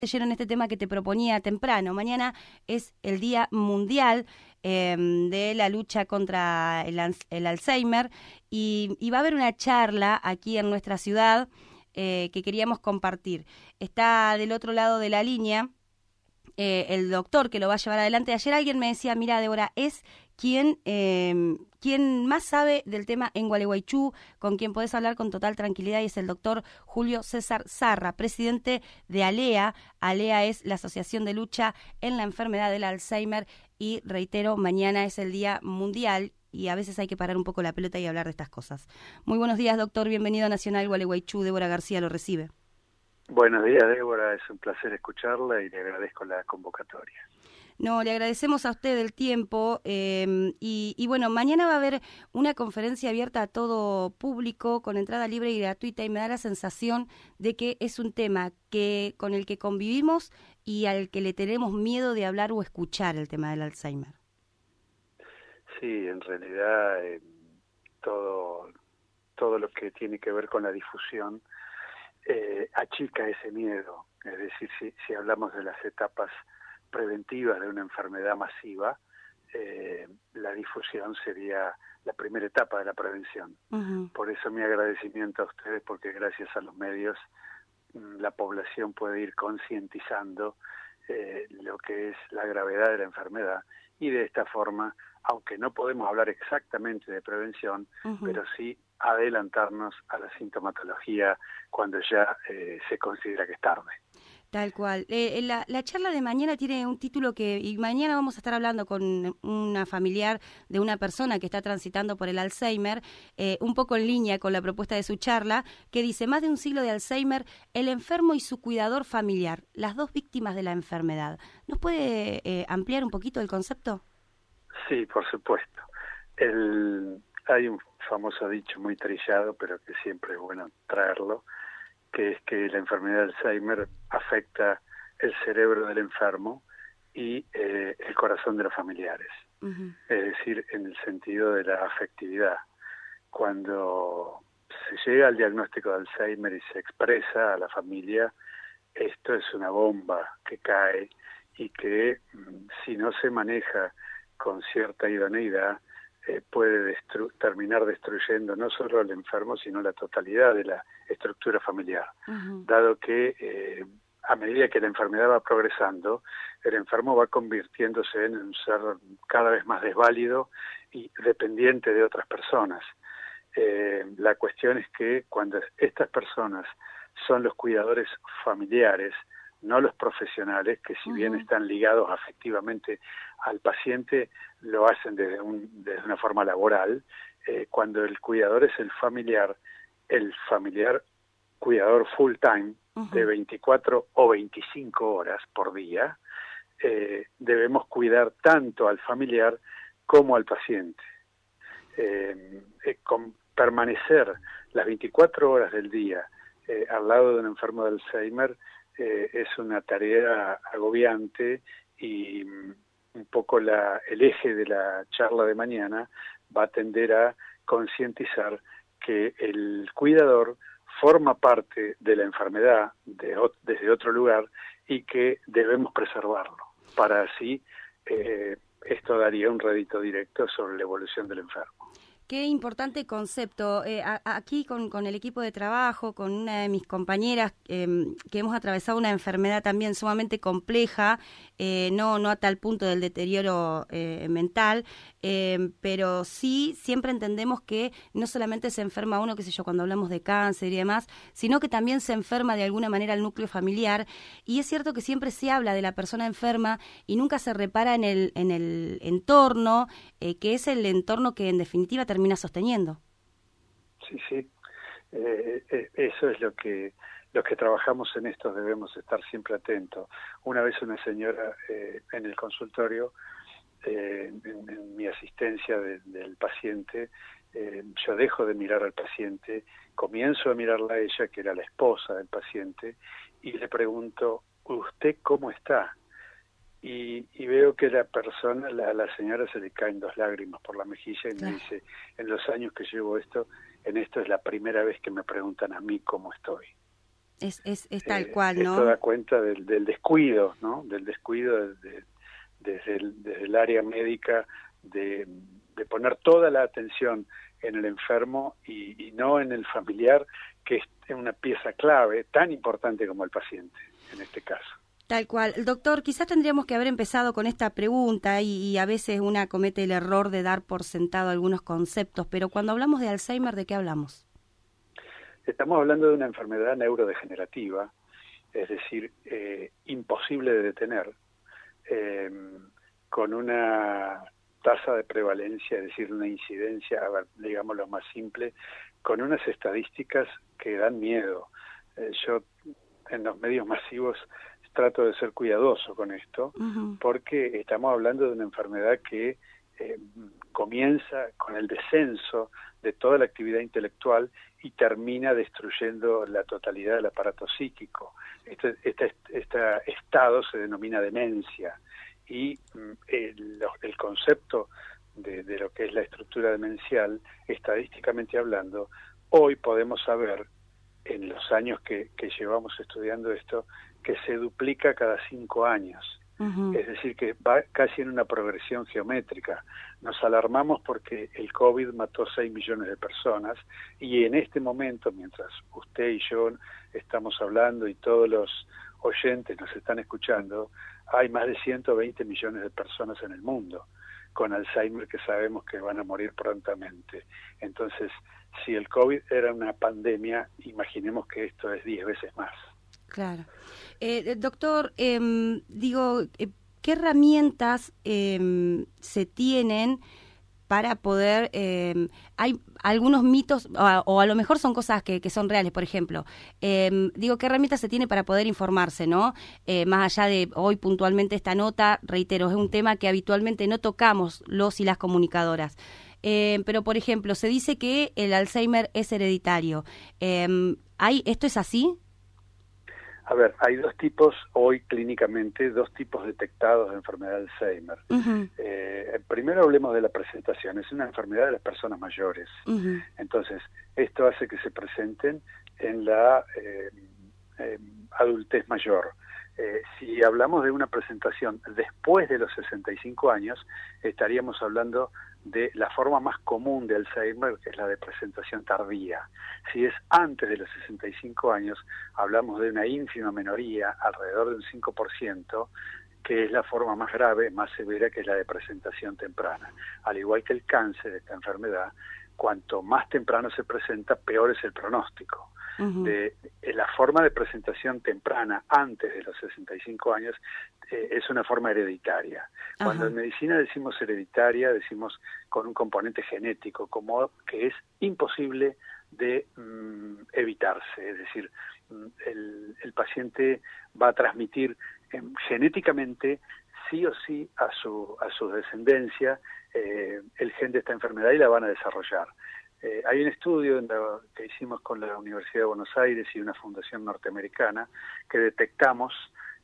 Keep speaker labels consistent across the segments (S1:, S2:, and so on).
S1: lleno en este tema que te proponía temprano. Mañana es el Día Mundial de la lucha contra el Alzheimer y va a haber una charla aquí en nuestra ciudad que queríamos compartir. Está del otro lado de la línea el doctor que lo va a llevar adelante. Ayer alguien me decía, mira, Débora, es quien más sabe del tema en Gualeguaychú, con quien podés hablar con total tranquilidad, y es el doctor Julio César Zarra, presidente de ALEA. ALEA es la Asociación de Lucha en la Enfermedad del Alzheimer y, reitero, mañana es el Día Mundial y a veces hay que parar un poco la pelota y hablar de estas cosas. Muy buenos días, doctor, bienvenido a Nacional Gualeguaychú. Débora García lo recibe.
S2: Buenos días, Débora, es un placer escucharla y le agradezco la convocatoria.
S1: No, le agradecemos a usted el tiempo y bueno, mañana va a haber una conferencia abierta a todo público con entrada libre y gratuita y me da la sensación de que es un tema con el que convivimos y al que le tenemos miedo de hablar o escuchar, el tema del Alzheimer.
S2: Sí, en realidad todo lo que tiene que ver con la difusión achica ese miedo. Es decir, si hablamos de las etapas preventivas de una enfermedad masiva, la difusión sería la primera etapa de la prevención. Uh-huh. Por eso mi agradecimiento a ustedes, porque gracias a los medios la población puede ir concientizando lo que es la gravedad de la enfermedad y de esta forma, aunque no podemos hablar exactamente de prevención, uh-huh, pero sí adelantarnos a la sintomatología cuando ya se considera que es tarde.
S1: Tal cual. La charla de mañana tiene un título y mañana vamos a estar hablando con una familiar de una persona que está transitando por el Alzheimer, un poco en línea con la propuesta de su charla, que dice: más de un siglo de Alzheimer, el enfermo y su cuidador familiar, las dos víctimas de la enfermedad. ¿Nos puede ampliar un poquito el concepto?
S2: Sí, por supuesto. Hay un famoso dicho muy trillado, pero que siempre es bueno traerlo, que es que la enfermedad de Alzheimer afecta el cerebro del enfermo y el corazón de los familiares. Uh-huh. Es decir, en el sentido de la afectividad. Cuando se llega al diagnóstico de Alzheimer y se expresa a la familia, esto es una bomba que cae y que si no se maneja con cierta idoneidad, puede terminar destruyendo no solo al enfermo, sino la totalidad de la estructura familiar. Uh-huh. Dado que a medida que la enfermedad va progresando, el enfermo va convirtiéndose en un ser cada vez más desválido y dependiente de otras personas. La cuestión es que cuando estas personas son los cuidadores familiares, no los profesionales, que si bien están ligados afectivamente al paciente, lo hacen desde una forma laboral. Cuando el cuidador es el familiar cuidador full time, de 24 o 25 horas por día, debemos cuidar tanto al familiar como al paciente. Permanecer las 24 horas del día al lado de un enfermo de Alzheimer es una tarea agobiante y un poco el eje de la charla de mañana va a tender a concientizar que el cuidador forma parte de la enfermedad desde otro lugar y que debemos preservarlo. Para así, esto daría un rédito directo sobre la evolución del enfermo.
S1: Qué importante concepto. Aquí con el equipo de trabajo, con una de mis compañeras que hemos atravesado una enfermedad también sumamente compleja, no a tal punto del deterioro mental, pero sí siempre entendemos que no solamente se enferma uno, qué sé yo, cuando hablamos de cáncer y demás, sino que también se enferma de alguna manera el núcleo familiar, y es cierto que siempre se habla de la persona enferma y nunca se repara en el entorno, que es el entorno que en definitiva termina sosteniendo.
S2: Sí. Eso es lo que trabajamos en esto, debemos estar siempre atentos. Una vez una señora en el consultorio, en mi asistencia del paciente, yo dejo de mirar al paciente, comienzo a mirarla a ella, que era la esposa del paciente, y le pregunto: ¿usted cómo está? Y veo que la señora se le caen 2 lágrimas por la mejilla y me dice: en los años que llevo en esto es la primera vez que me preguntan a mí cómo estoy.
S1: Es tal cual, ¿no?
S2: Esto da cuenta del descuido, ¿no? Del descuido desde el área médica de poner toda la atención en el enfermo y no en el familiar, que es una pieza clave, tan importante como el paciente, en este caso.
S1: Tal cual. Doctor, quizás tendríamos que haber empezado con esta pregunta y a veces una comete el error de dar por sentado algunos conceptos, pero cuando hablamos de Alzheimer, ¿de qué hablamos?
S2: Estamos hablando de una enfermedad neurodegenerativa, es decir, imposible de detener, con una tasa de prevalencia, es decir, una incidencia, digamos lo más simple, con unas estadísticas que dan miedo. Yo en los medios masivos trato de ser cuidadoso con esto, porque estamos hablando de una enfermedad que comienza con el descenso de toda la actividad intelectual y termina destruyendo la totalidad del aparato psíquico. Este estado se denomina demencia, y el concepto de lo que es la estructura demencial, estadísticamente hablando, hoy podemos saber, en los años que llevamos estudiando esto, que se duplica cada 5 años. Es decir, que va casi en una progresión geométrica. Nos alarmamos porque el COVID mató 6 millones de personas, y en este momento, mientras usted y yo estamos hablando y todos los oyentes nos están escuchando, hay más de 120 millones de personas en el mundo con Alzheimer que sabemos que van a morir prontamente. Entonces, si el COVID era una pandemia, imaginemos que esto es 10 veces más.
S1: Claro. Doctor, ¿qué herramientas se tienen para poder... hay algunos mitos, o a lo mejor son cosas que son reales, por ejemplo. ¿Qué herramientas se tiene para poder informarse, no? Más allá de hoy puntualmente esta nota, reitero, es un tema que habitualmente no tocamos los y las comunicadoras. Pero, por ejemplo, se dice que el Alzheimer es hereditario. ¿Esto es así?
S2: A ver, hay hoy clínicamente, dos tipos detectados de enfermedad de Alzheimer. Primero hablemos de la presentación. Es una enfermedad de las personas mayores. Entonces, esto hace que se presenten en la adultez mayor. Si hablamos de una presentación después de los 65 años, estaríamos hablando de la forma más común de Alzheimer, que es la de presentación tardía. Si es antes de los 65 años, hablamos de una ínfima minoría, alrededor de un 5%, que es la forma más grave, más severa, que es la de presentación temprana. Al igual que el cáncer, esta enfermedad, cuanto más temprano se presenta, peor es el pronóstico. La forma de presentación temprana, antes de los 65 años, es una forma hereditaria. Cuando en medicina decimos hereditaria, decimos con un componente genético, como que es imposible de evitarse. Es decir, el paciente va a transmitir genéticamente, sí o sí, a su descendencia el gen de esta enfermedad, y la van a desarrollar. Hay un estudio que hicimos con la Universidad de Buenos Aires y una fundación norteamericana, que detectamos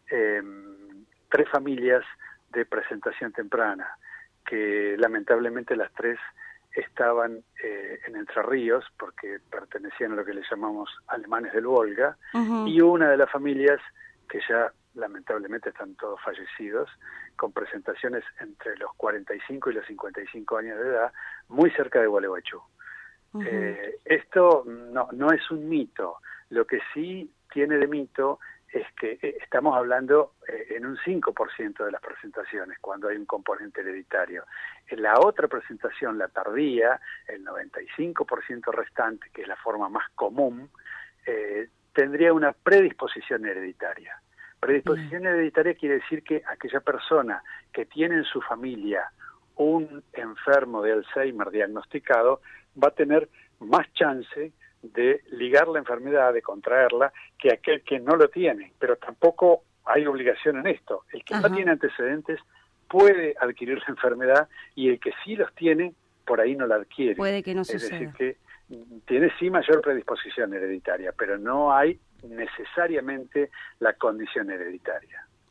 S2: 3 familias de presentación temprana, que lamentablemente las 3 estaban en Entre Ríos, porque pertenecían a lo que le llamamos alemanes del Volga, y una de las familias, que ya lamentablemente están todos fallecidos, con presentaciones entre los 45 y los 55 años de edad, muy cerca de Gualeguaychú. Esto no es un mito. Lo que sí tiene de mito es que estamos hablando en un 5% de las presentaciones, cuando hay un componente hereditario. En la otra presentación, la tardía, el 95% restante, que es la forma más común, tendría una predisposición hereditaria. Predisposición hereditaria quiere decir que aquella persona que tiene en su familia un enfermo de Alzheimer diagnosticado va a tener más chance de ligar la enfermedad, de contraerla, que aquel que no lo tiene. Pero tampoco hay obligación en esto. El que no tiene antecedentes puede adquirir la enfermedad, y el que sí los tiene, por ahí no la adquiere.
S1: Puede que no suceda.
S2: Es decir, que tiene sí mayor predisposición hereditaria, pero no hay necesariamente la condición hereditaria.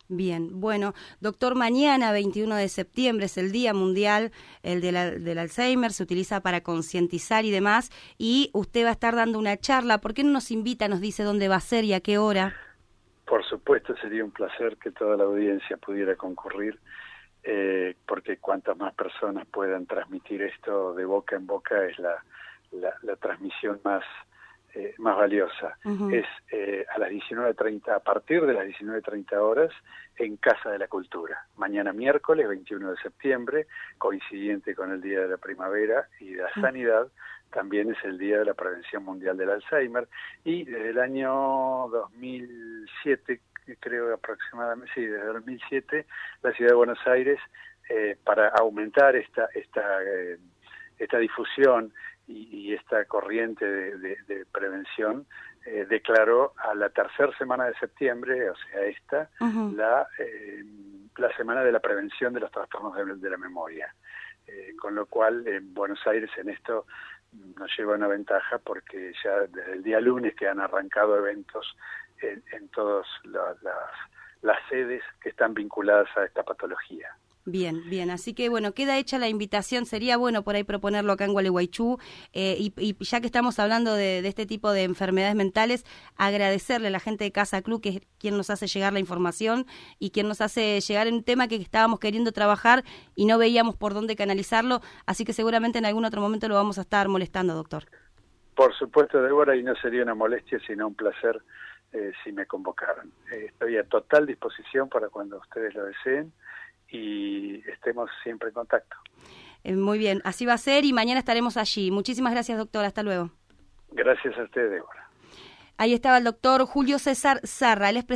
S1: Bien, bueno, doctor, mañana 21 de septiembre es el Día Mundial del Alzheimer, se utiliza para concientizar y demás, y usted va a estar dando una charla. ¿Por qué no nos invita, nos dice dónde va a ser y a qué hora?
S2: Por supuesto, sería un placer que toda la audiencia pudiera concurrir, porque cuantas más personas puedan transmitir esto de boca en boca es la transmisión más valiosa. Uh-huh. Es a las 19:30, a partir de las 19:30 horas, en Casa de la Cultura. Mañana miércoles 21 de septiembre, coincidente con el Día de la Primavera y de la Sanidad, también es el Día de la Prevención Mundial del Alzheimer, y desde el año 2007, creo aproximadamente, sí, desde 2007, la Ciudad de Buenos Aires, para aumentar esta difusión y esta corriente de prevención, declaró a la tercera semana de septiembre, o sea, esta, uh-huh, la semana de la prevención de los trastornos de la memoria. Con lo cual, en Buenos Aires en esto nos lleva una ventaja, porque ya desde el día lunes que han arrancado eventos en todas las sedes que están vinculadas a esta patología.
S1: Bien, bien, así que bueno, queda hecha la invitación. Sería bueno por ahí proponerlo acá en Gualeguaychú, y ya que estamos hablando de este tipo de enfermedades mentales, agradecerle a la gente de Casa Club, que es quien nos hace llegar la información y quien nos hace llegar en un tema que estábamos queriendo trabajar y no veíamos por dónde canalizarlo, así que seguramente en algún otro momento lo vamos a estar molestando, doctor.
S2: Por supuesto, Débora, y no sería una molestia, sino un placer si me convocaran. Estoy a total disposición para cuando ustedes lo deseen, y estemos siempre en contacto.
S1: Muy bien, así va a ser, y mañana estaremos allí. Muchísimas gracias, doctor. Hasta luego.
S2: Gracias a usted, Débora.
S1: Ahí estaba el doctor Julio César Zarra, él es